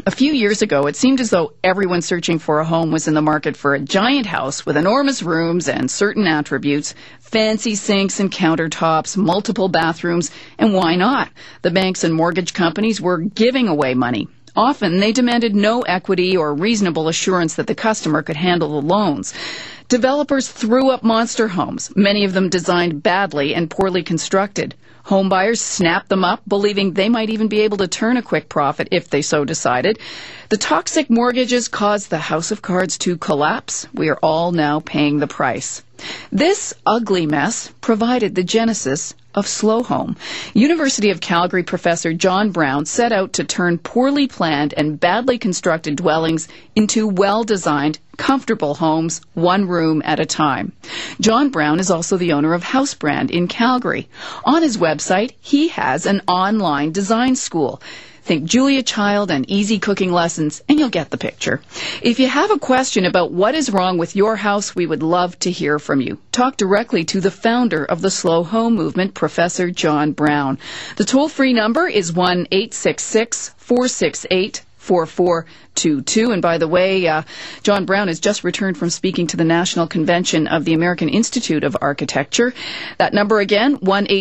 A few years ago, it seemed as though everyone searching for a home was in the market for a giant house with enormous rooms and certain attributes, fancy sinks and countertops, multiple bathrooms, and why not? The banks and mortgage companies were giving away money. Often, they demanded no equity or reasonable assurance that the customer could handle the loans. Developers threw up monster homes, many of them designed badly and poorly constructed. Home buyers snapped them up, believing they might even be able to turn a quick profit if they so decided. The toxic mortgages caused the house of cards to collapse. We are all now paying the price. This ugly mess provided the genesis of Slow Home. University of Calgary professor John Brown set out to turn poorly planned and badly constructed dwellings into well-designed, comfortable homes, one room at a time. John Brown is also the owner of Housebrand in Calgary. On his website, he has an online design school. Think Julia Child and easy cooking lessons, and you'll get the picture. If you have a question about what is wrong with your house, we would love to hear from you. Talk directly to the founder of the Slow Home movement, Professor John Brown. The toll-free number is 1-866-468-4422. And by the way, John Brown has just returned from speaking to the National Convention of the American Institute of Architecture. That number again,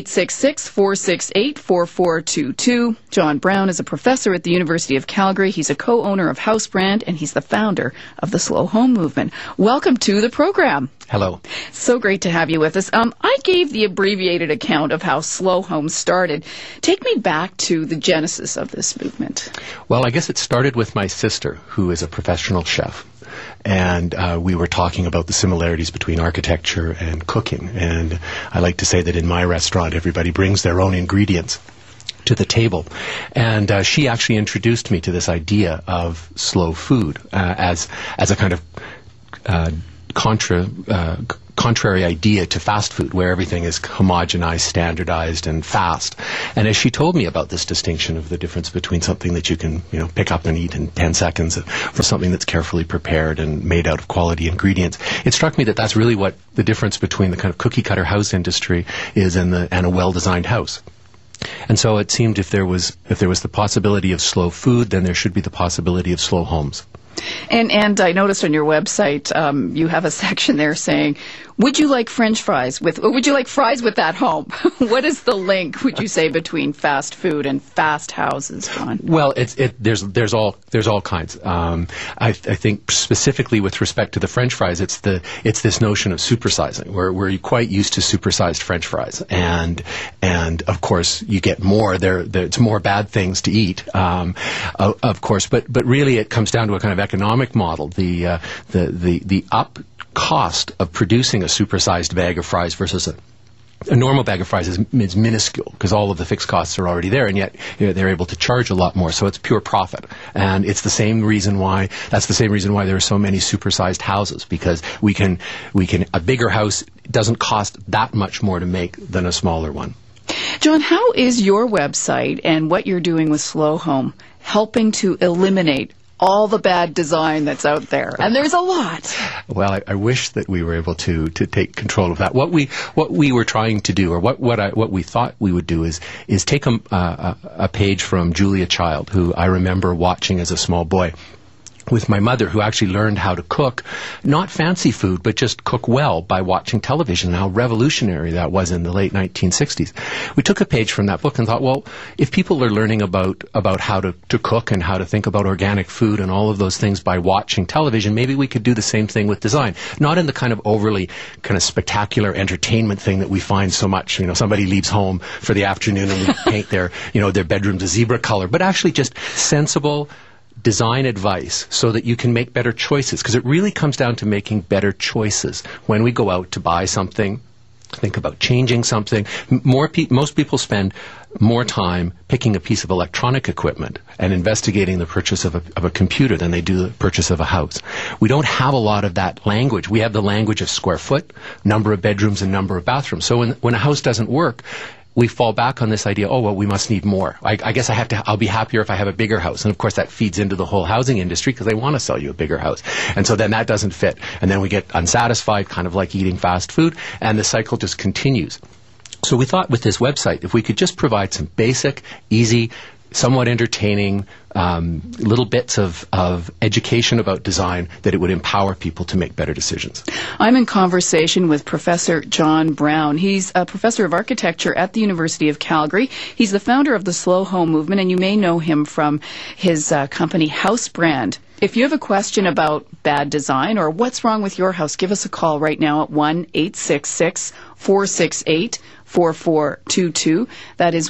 1-866-468-4422. John Brown is a professor at the University of Calgary. He's a co-owner of Housebrand, and he's the founder of the Slow Home movement. Welcome to the program. Hello. So great to have you with us. I gave the abbreviated account of how Slow Home started. Take me back to the genesis of this movement. Well, I guess it started with my sister, who is a professional chef. And we were talking about the similarities between architecture and cooking. And I like to say that in my restaurant, everybody brings their own ingredients to the table. And she actually introduced me to this idea of slow food as a kind of contrary idea to fast food, where everything is homogenized, standardized, and fast. And as she told me about this distinction of the difference between something that you can, pick up and eat in 10 seconds for something that's carefully prepared and made out of quality ingredients, it struck me that that's really what the difference between the kind of cookie-cutter house industry is and a well-designed house. And so it seemed if there was the possibility of slow food, then there should be the possibility of slow homes. And I noticed on your website you have a section there saying, would you like French fries would you like fries with that home? What is the link, would you say, between fast food and fast houses, John? Well, there's all kinds. I think specifically with respect to the French fries, it's this notion of supersizing. We're quite used to supersized French fries, and of course you get more. It's more bad things to eat, of course. But really, it comes down to a kind of economic model. The up cost of producing a supersized bag of fries versus a normal bag of fries is minuscule because all of the fixed costs are already there, and yet they're able to charge a lot more. So it's pure profit, and it's the same reason why there are so many supersized houses, because a bigger house doesn't cost that much more to make than a smaller one. John, how is your website and what you're doing with Slow Home helping to eliminate all the bad design that's out there? And there's a lot. Well, I wish that we were able to take control of that. What we were trying to do, or what we thought we would do, is take a page from Julia Child, who I remember watching as a small boy with my mother, who actually learned how to cook, not fancy food, but just cook well by watching television, and how revolutionary that was in the late 1960s. We took a page from that book and thought, well, if people are learning about how to cook and how to think about organic food and all of those things by watching television, maybe we could do the same thing with design. Not in the kind of overly kind of spectacular entertainment thing that we find so much. Somebody leaves home for the afternoon and we paint their bedrooms a zebra color, but actually just sensible design advice so that you can make better choices, because it really comes down to making better choices when we go out to buy something, think about changing something. Most people spend more time picking a piece of electronic equipment and investigating the purchase of a computer than they do the purchase of a house. We don't have a lot of that language. We have the language of square foot, number of bedrooms, and number of bathrooms. So when a house doesn't work, we fall back on this idea, we must need more. I guess I'll be happier if I have a bigger house. And of course that feeds into the whole housing industry, because they want to sell you a bigger house. And so then that doesn't fit. And then we get unsatisfied, kind of like eating fast food, and the cycle just continues. So we thought with this website, if we could just provide some basic, easy somewhat entertaining, little bits of education about design, that it would empower people to make better decisions. I'm in conversation with Professor John Brown. He's a professor of architecture at the University of Calgary. He's the founder of the Slow Home Movement, and you may know him from his company Housebrand. If you have a question about bad design or what's wrong with your house, give us a call right now at 1-866-468-4422. That is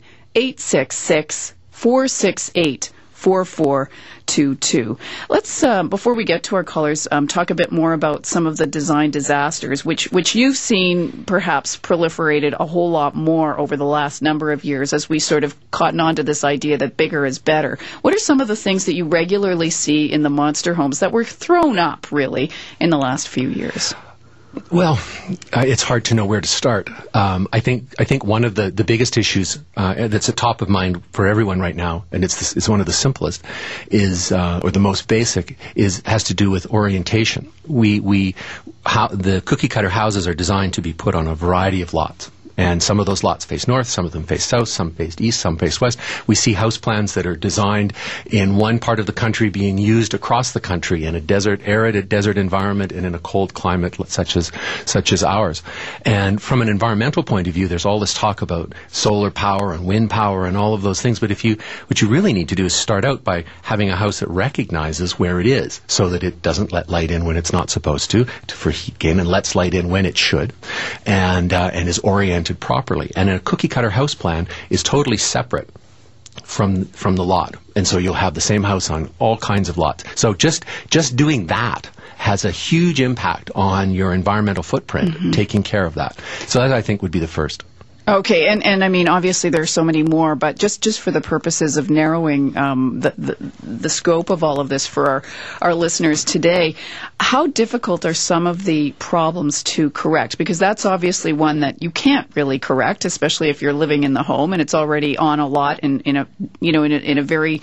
1-866-468-4422. Let's, before we get to our callers, talk a bit more about some of the design disasters, which you've seen perhaps proliferated a whole lot more over the last number of years as we sort of cotton on to this idea that bigger is better. What are some of the things that you regularly see in the monster homes that were thrown up, really, in the last few years? Well, it's hard to know where to start. I think one of the biggest issues that's at top of mind for everyone right now, and it's one of the simplest, is or the most basic, has to do with orientation. The cookie cutter houses are designed to be put on a variety of lots. And some of those lots face north, some of them face south, some face east, some face west. We see house plans that are designed in one part of the country being used across the country in a arid desert environment and in a cold climate such as ours. And from an environmental point of view, there's all this talk about solar power and wind power and all of those things. But what you really need to do is start out by having a house that recognizes where it is, so that it doesn't let light in when it's not supposed to for heat gain, and lets light in when it should, and is oriented properly. And a cookie cutter house plan is totally separate from the lot, and so you'll have the same house on all kinds of lots. So just doing that has a huge impact on your environmental footprint, taking care of that. So that, I think, would be the first. Okay, and I mean, obviously there's so many more, but just for the purposes of narrowing the scope of all of this for our listeners today, how difficult are some of the problems to correct? Because that's obviously one that you can't really correct, especially if you're living in the home and it's already on a lot in a very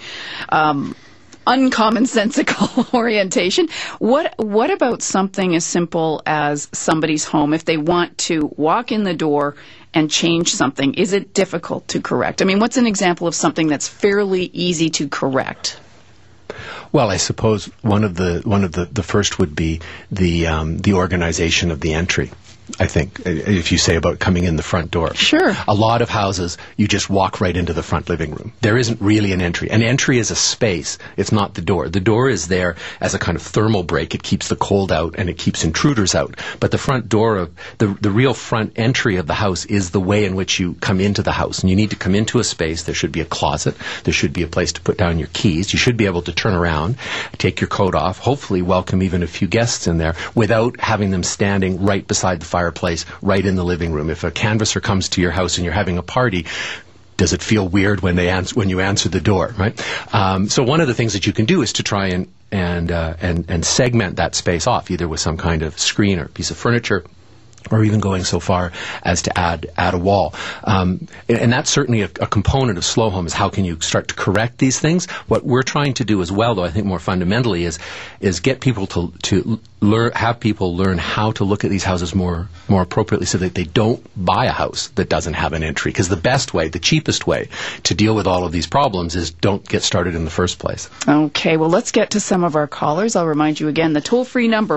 uncommonsensical orientation. What about something as simple as somebody's home, if they want to walk in the door and change something? Is it difficult to correct? I mean, what's an example of something that's fairly easy to correct? Well, I suppose one of the first would be the organization of the entry. I think, if you say about coming in the front door. Sure. A lot of houses, you just walk right into the front living room. There isn't really an entry. An entry is a space. It's not the door. The door is there as a kind of thermal break. It keeps the cold out and it keeps intruders out. But the front door of the real front entry of the house is the way in which you come into the house. And you need to come into a space. There should be a closet. There should be a place to put down your keys. You should be able to turn around, take your coat off, hopefully welcome even a few guests in there without having them standing right beside the fireplace, right in the living room. If a canvasser comes to your house and you're having a party, does it feel weird when you answer the door, right? So one of the things that you can do is to try and segment that space off, either with some kind of screen or piece of furniture, or even going so far as to add a wall. And that's certainly a component of Slow Home, is how can you start to correct these things. What we're trying to do as well, though, I think more fundamentally, is get people to have people learn how to look at these houses more appropriately, so that they don't buy a house that doesn't have an entry. Because the best way, the cheapest way to deal with all of these problems is don't get started in the first place. Okay, well, let's get to some of our callers. I'll remind you again, the toll-free number,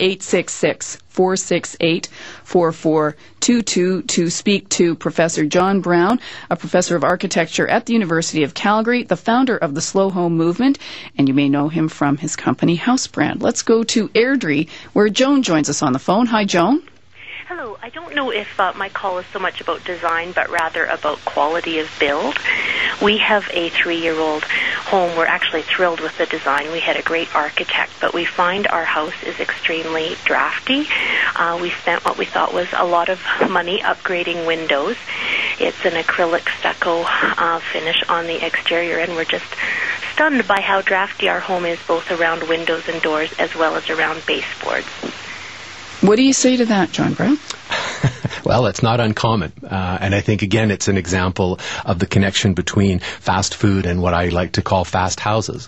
1-866-468-4422, to speak to Professor John Brown, a professor of architecture at the University of Calgary, the founder of the Slow Home Movement, and you may know him from his company Housebrand. Let's go to Airdrie, where Joan joins us on the phone. Hi, Joan. Hello. I don't know if my call is so much about design, but rather about quality of build. We have a 3-year-old home. We're actually thrilled with the design. We had a great architect, but we find our house is extremely drafty. We spent what we thought was a lot of money upgrading windows. It's an acrylic stucco finish on the exterior, and we're just stunned by how drafty our home is, both around windows and doors as well as around baseboards. What do you say to that, John Brown? Well, it's not uncommon. And I think, again, it's an example of the connection between fast food and what I like to call fast houses.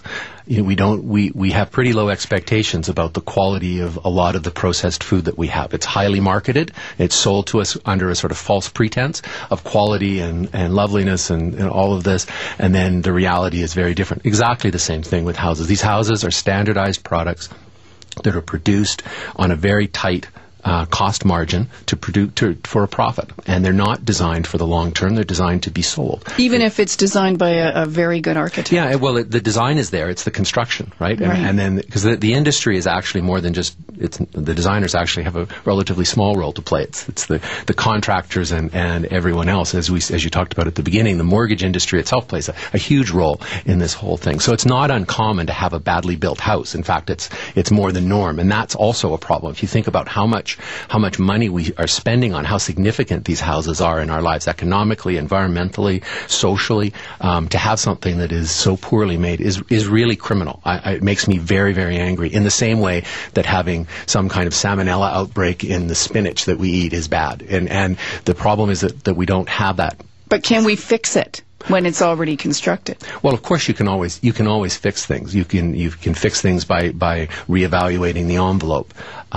We have pretty low expectations about the quality of a lot of the processed food that we have. It's highly marketed. It's sold to us under a sort of false pretense of quality and loveliness and all of this. And then the reality is very different. Exactly the same thing with houses. These houses are standardized products that are produced on a very tight cost margin for a profit, and they're not designed for the long term. They're designed to be sold. Even if it's designed by a very good architect. Yeah, well, the design is there. It's the construction, right? And then because the industry is actually more than just the designers actually have a relatively small role to play. It's the contractors and everyone else. As you talked about at the beginning, the mortgage industry itself plays a huge role in this whole thing. So it's not uncommon to have a badly built house. In fact, it's more the norm, and that's also a problem. If you think about how much money we are spending on how significant these houses are in our lives, economically, environmentally, socially, to have something that is so poorly made is really criminal. It makes me very, very angry. In the same way that having some kind of salmonella outbreak in the spinach that we eat is bad. And the problem is that we don't have that. But can we fix it when it's already constructed? Well, of course you can always fix things. You can fix things by reevaluating the envelope,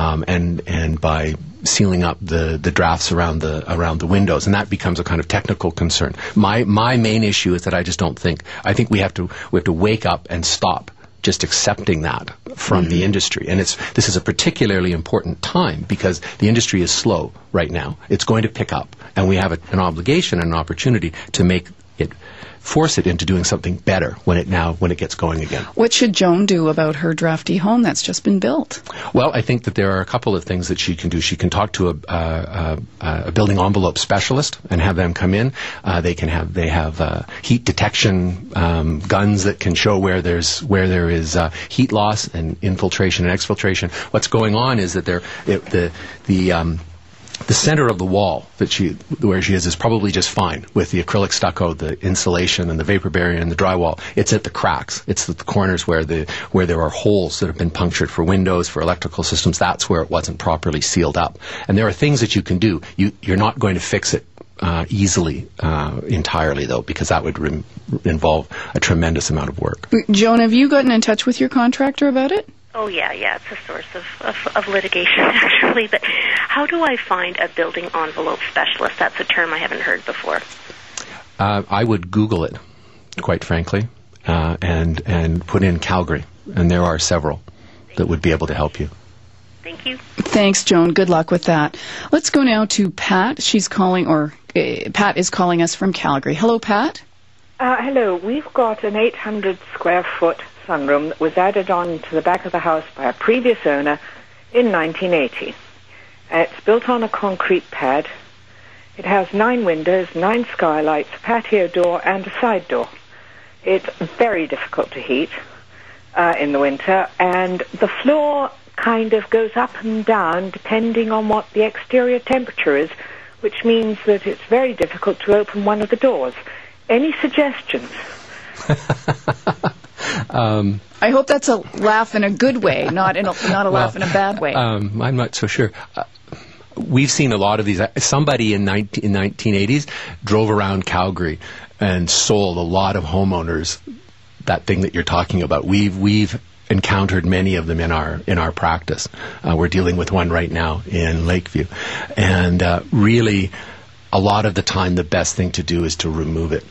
and by sealing up the drafts around the windows, and that becomes a kind of technical concern. My main issue is that I think we have to wake up and stop just accepting that from the industry. And this is a particularly important time because the industry is slow right now. It's going to pick up, and we have an obligation and an opportunity to force it into doing something better when it gets going again. What should Joan do about her drafty home that's just been built? Well, I think that there are a couple of things that she can do. She can talk to a building envelope specialist and have them come in. They have heat detection guns that can show where there is heat loss and infiltration and exfiltration. What's going on is that the center of the wall where she is probably just fine with the acrylic stucco, the insulation, and the vapor barrier and the drywall. It's at the cracks. It's at the corners where there are holes that have been punctured for windows, for electrical systems. That's where it wasn't properly sealed up. And there are things that you can do. You're not going to fix it easily entirely, though, because that would involve a tremendous amount of work. Joan, have you gotten in touch with your contractor about it? Oh, yeah, it's a source of litigation, actually. But how do I find a building envelope specialist? That's a term I haven't heard before. I would Google it, quite frankly, and put in Calgary. And there are several that would be able to help you. Thank you. Thanks, Joan. Good luck with that. Let's go now to Pat. Pat is calling us from Calgary. Hello, Pat. Hello. We've got an 800 square foot sunroom that was added on to the back of the house by a previous owner in 1980. It's built on a concrete pad. It has 9 windows, 9 skylights, a patio door, and a side door. It's very difficult to heat in the winter, and the floor kind of goes up and down depending on what the exterior temperature is, which means that it's very difficult to open one of the doors. Any suggestions? I hope that's a laugh in a good way, not a laugh in a bad way. I'm not so sure. We've seen a lot of these. Somebody in 1980s drove around Calgary and sold a lot of homeowners that thing that you're talking about. We've encountered many of them in our practice. We're dealing with one right now in Lakeview, and really, a lot of the time, the best thing to do is to remove it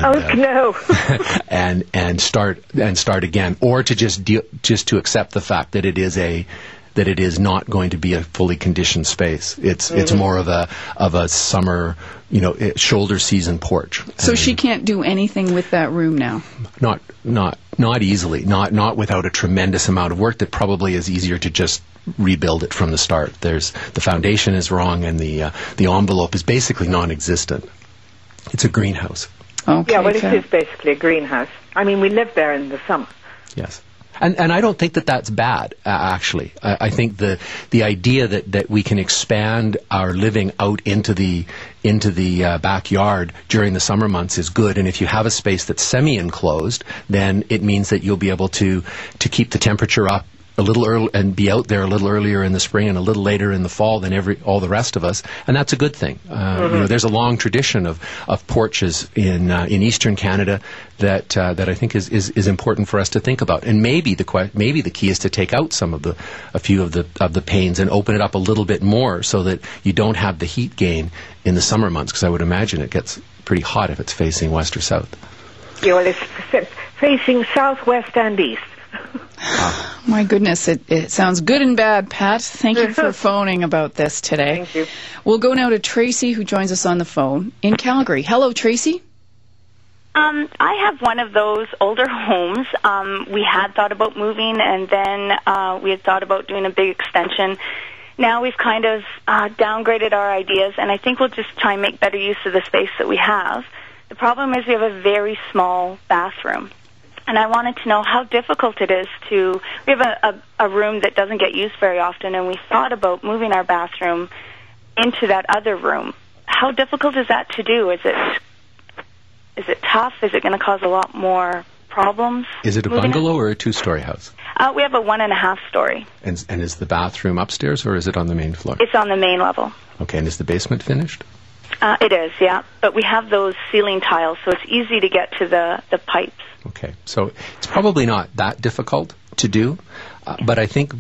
and start again, or to just to accept the fact that it is not going to be a fully conditioned space. It's more of a summer, shoulder season porch. So she can't do anything with that room now. Not easily. Not without a tremendous amount of work that probably is easier to just rebuild it from the start. The foundation is wrong, and the envelope is basically non-existent. It's a greenhouse. Okay, yeah, well, it is basically a greenhouse. I mean, we live there in the summer. Yes. And I don't think that that's bad, actually. I think the idea that we can expand our living out into the backyard during the summer months is good. And if you have a space that's semi-enclosed, then it means that you'll be able to keep the temperature up a little early and be out there a little earlier in the spring and a little later in the fall than all the rest of us, and that's a good thing. There's a long tradition of porches in eastern Canada that I think is important for us to think about. And maybe the key is to take out a few of the panes and open it up a little bit more so that you don't have the heat gain in the summer months, because I would imagine it gets pretty hot if it's facing west or south. Yeah, well, it's facing southwest and east. My goodness, it sounds good and bad, Pat. Thank you for phoning about this today. Thank you. We'll go now to Tracy, who joins us on the phone in Calgary. Hello, Tracy. I have one of those older homes. We had thought about moving, and then we had thought about doing a big extension. Now we've kind of downgraded our ideas, and I think we'll just try and make better use of the space that we have. The problem is we have a very small bathroom. And I wanted to know how difficult it is we have a room that doesn't get used very often, and we thought about moving our bathroom into that other room. How difficult is that to do? Is it tough? Is it going to cause a lot more problems? Is it a bungalow or a two-story house? We have a 1.5 story. And is the bathroom upstairs, or is it on the main floor? It's on the main level. Okay, and is the basement finished? It is, yeah. But we have those ceiling tiles, so it's easy to get to the pipes. Okay, so it's probably not that difficult to do, but I think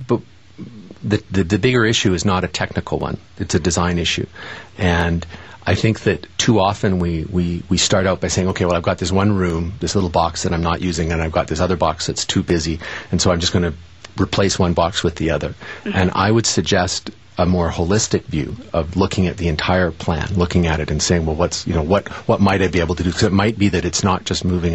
the bigger issue is not a technical one. It's a design issue. And I think that too often we start out by saying, okay, well, I've got this one room, this little box that I'm not using, and I've got this other box that's too busy, and so I'm just going to replace one box with the other. Mm-hmm. And I would suggest a more holistic view of looking at the entire plan, looking at it and saying, well, what might I be able to do? Because it might be that it's not just moving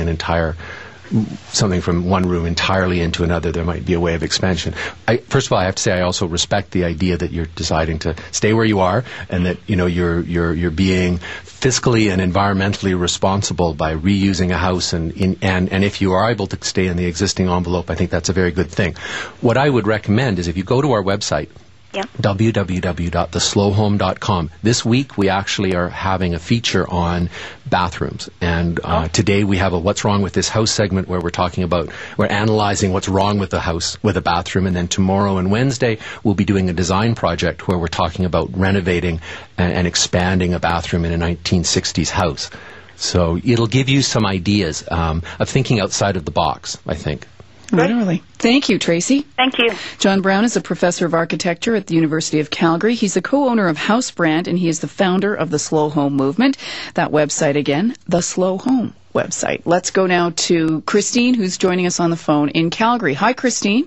something from one room entirely into another. There might be a way of expansion. First of all, I have to say I also respect the idea that you're deciding to stay where you are, and that you're being fiscally and environmentally responsible by reusing a house, and if you are able to stay in the existing envelope, I think that's a very good thing. What I would recommend is if you go to our website, yeah. www.theslowhome.com. This week we actually are having a feature on bathrooms, and today we have a What's Wrong with This House segment where we're analyzing what's wrong with the house, with a bathroom, and then tomorrow and Wednesday we'll be doing a design project where we're talking about renovating and expanding a bathroom in a 1960s house. So it'll give you some ideas of thinking outside of the box, I think. Literally. Thank you, Tracy. Thank you. John Brown is a professor of architecture at the University of Calgary. He's the co-owner of House Brand, and he is the founder of the Slow Home Movement. That website again, the Slow Home website. Let's go now to Christine, who's joining us on the phone in Calgary. Hi, Christine.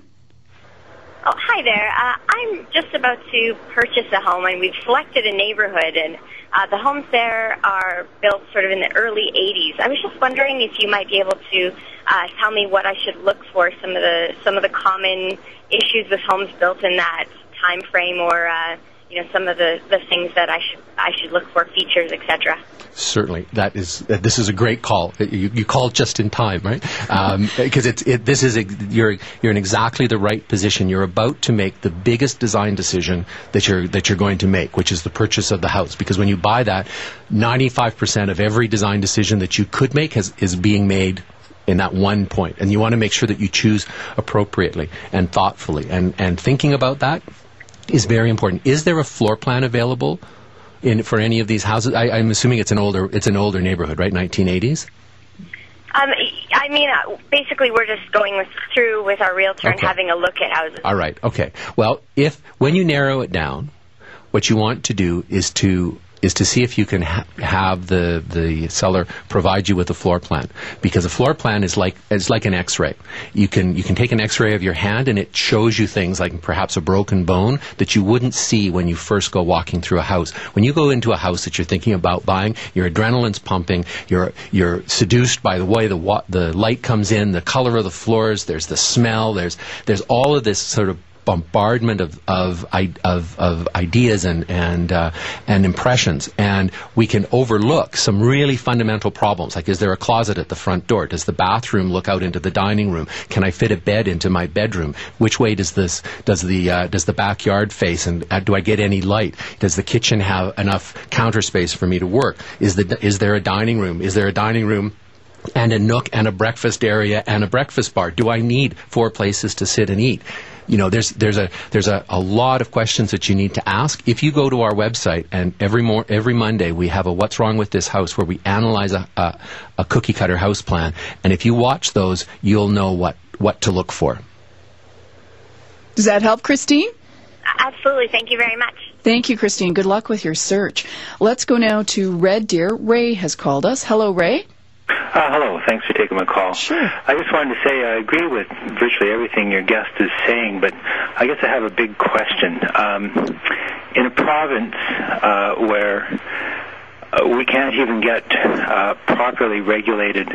Oh, hi there. I'm just about to purchase a home, and we've selected a neighborhood, and the homes there are built sort of in the early 80s. I was just wondering if you might be able to tell me what I should look for, some of the common issues with homes built in that time frame, or some of the things that I should look for, features, etc. Certainly, this is a great call. You called just in time, right? Because you're in exactly the right position. You're about to make the biggest design decision that you're going to make, which is the purchase of the house. Because when you buy that, 95% of every design decision that you could make is being made in that one point, and you want to make sure that you choose appropriately and thoughtfully. And thinking about that is very important. Is there a floor plan available for any of these houses? I'm assuming it's an older neighborhood, right? 1980s. Basically, we're just going through with our realtor and having a look at houses. All right. Okay. Well, when you narrow it down, what you want to do is to see if you can have the seller provide you with a floor plan, because a floor plan is like an X-ray. You can take an X-ray of your hand, and it shows you things like perhaps a broken bone that you wouldn't see when you first go walking through a house. When you go into a house that you're thinking about buying, your adrenaline's pumping. You're seduced by the way the light comes in, the color of the floors. There's the smell. There's all of this sort of bombardment of ideas and impressions, and we can overlook some really fundamental problems, like, is there a closet at the front door? Does the bathroom look out into the dining room? Can I fit a bed into my bedroom? Which way does the backyard face, and do I get any light? Does the kitchen have enough counter space for me to work? Is there a dining room? Is there a dining room and a nook and a breakfast area and a breakfast bar? Do I need 4 places to sit and eat? there's a lot of questions that you need to ask. If you go to our website, and every Monday we have a What's Wrong with This House, where we analyze a cookie cutter house plan, and if you watch those, you'll know what to look for. Does that help, Christine? Absolutely. Thank you very much. Thank you, Christine. Good luck with your search. Let's go now to Red Deer. Ray has called us. Hello, Ray. Hello. Thanks for taking my call. Sure. I just wanted to say I agree with virtually everything your guest is saying, but I guess I have a big question. In a province where we can't even get properly regulated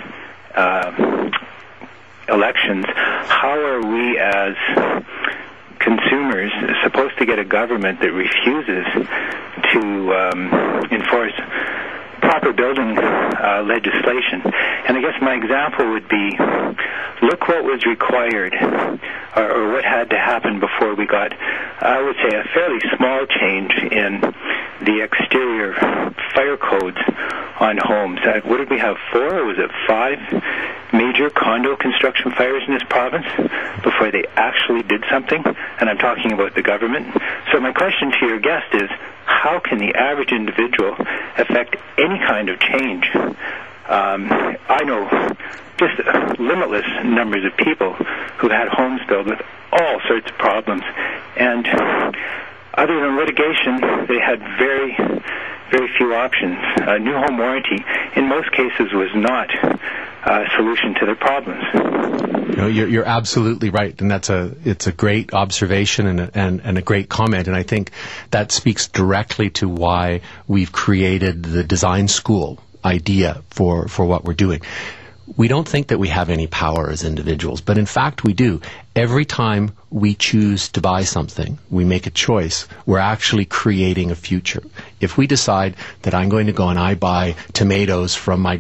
elections, how are we as consumers supposed to get a government that refuses to enforce proper building legislation? And I guess my example would be, look what was required or what had to happen before we got, I would say, a fairly small change in the exterior fire codes on homes. What did we have, 4 or was it 5 major condo construction fires in this province before they actually did something? And I'm talking about the government. So my question to your guest is, how can the average individual affect any kind of change? I know just limitless numbers of people who had homes built with all sorts of problems, and other than litigation, they had very, very few options. New home warranty, in most cases, was not a solution to their problems. You're absolutely right, and it's a great observation and a great comment, and I think that speaks directly to why we've created the design school idea for what we're doing. We don't think that we have any power as individuals, but in fact we do. Every time we choose to buy something, we make a choice, we're actually creating a future. If we decide that I'm going to go and I buy tomatoes from my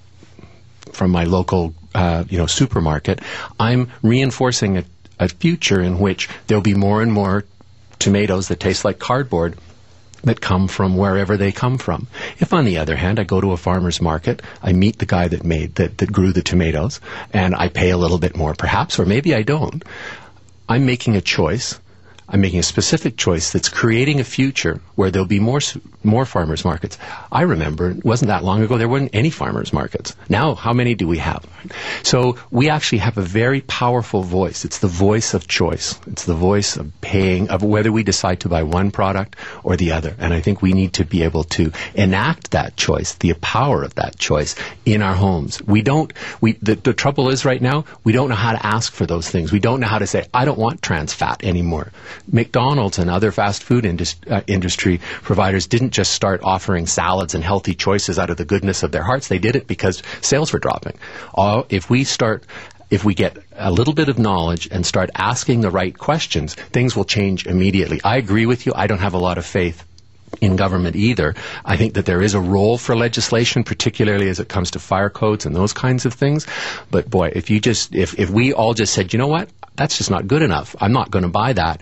local supermarket, I'm reinforcing a future in which there'll be more and more tomatoes that taste like cardboard that come from wherever they come from. If, on the other hand, I go to a farmer's market, I meet the guy that grew the tomatoes, and I pay a little bit more, perhaps, or maybe I don't, I'm making a choice. I'm making a specific choice that's creating a future where there'll be more farmers markets. I remember, it wasn't that long ago, there weren't any farmers markets. Now, how many do we have? So we actually have a very powerful voice. It's the voice of choice. It's the voice of paying, of whether we decide to buy one product or the other. And I think we need to be able to enact that choice, the power of that choice in our homes. The trouble is right now, we don't know how to ask for those things. We don't know how to say, I don't want trans fat anymore. McDonald's and other fast food industry providers didn't just start offering salads and healthy choices out of the goodness of their hearts. They did it because sales were dropping. If we get a little bit of knowledge and start asking the right questions, things will change immediately. I agree with you. I don't have a lot of faith in government either. I think that there is a role for legislation, particularly as it comes to fire codes and those kinds of things. But boy, if we all just said, you know what, that's just not good enough, I'm not going to buy that,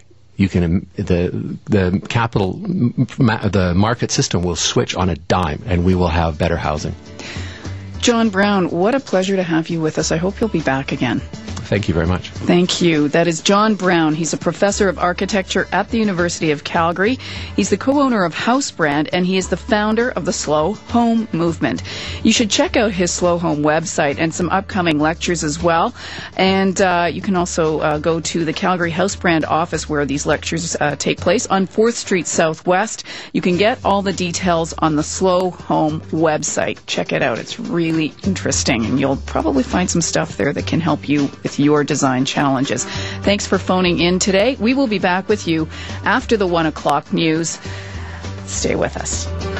the market system will switch on a dime, and we will have better housing. John Brown, what a pleasure to have you with us. I hope you'll be back again. Thank you very much. Thank you. That is John Brown. He's a professor of architecture at the University of Calgary. He's the co-owner of Housebrand, and he is the founder of the Slow Home Movement. You should check out his Slow Home website and some upcoming lectures as well. And you can also go to the Calgary Housebrand office where these lectures take place on 4th Street Southwest. You can get all the details on the Slow Home website. Check it out. It's really interesting, and you'll probably find some stuff there that can help you with your design challenges. Thanks for phoning in today. We will be back with you after the 1 o'clock news. Stay with us.